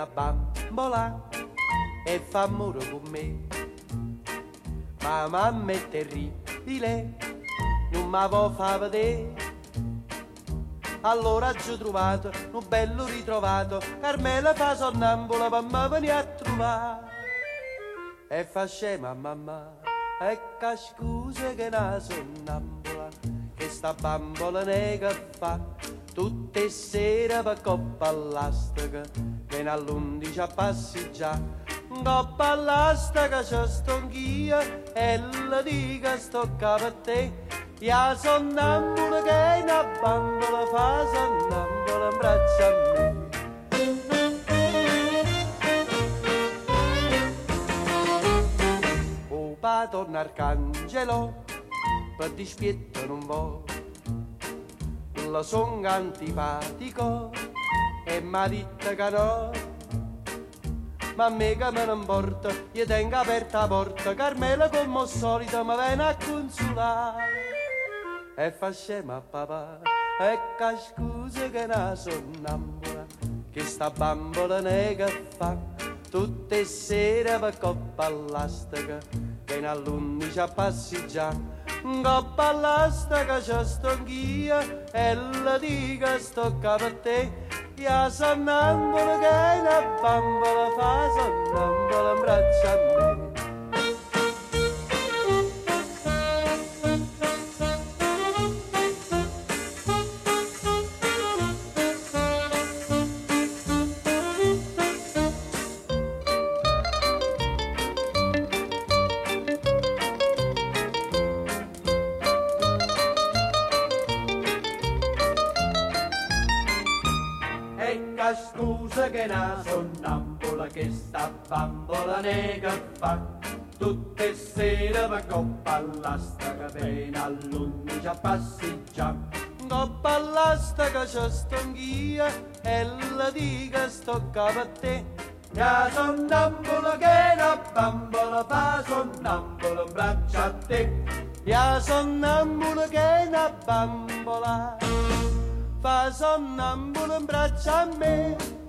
una bambola e fa amore con me. Ma mamma è terribile, non mi può far vedere. Allora ci ho trovato un bello ritrovato, Carmela fa sonnambula per me venire a trovare. E fa scema mamma, ecco scusa che una sonnambula, che sta bambola nega fa tutte sere per coppa all'astica, viene all'11 a passeggiare. Coppa all'astica c'è sto anch'io e la dica sto capo a te. Ya sonnambula che una bambola fa sonnambula in braccio a me. O padron Arcangelo per dispietto non vo, la son antipatico e m'ha detto che no. Ma a me che me ne importa, io tengo aperta la porta, Carmela come al solito mi viene a consolare. E fa scema papà, ecco scusa che una sonnambula, che sta bambola nega fa tutte sere per coppa all'astica, viene all'11 a passeggiare. Coppa all'astica c'è sto anch'io e la dica sto capo a te. Ya sonnambula che una bambola fa sonnambula in braccio a me. Scusa che una sonnambula, che sta bambola nega fa tutte sere per coppa all'astica, viene all'11 a passeggiare. Coppa all'astica c'è sto anch'io e la dica sto capo a te. Ya sonnambula che una bambola fa sonnambula in braccio a te. Ya sonnambula che una bambola fa sonnambula in braccio a me.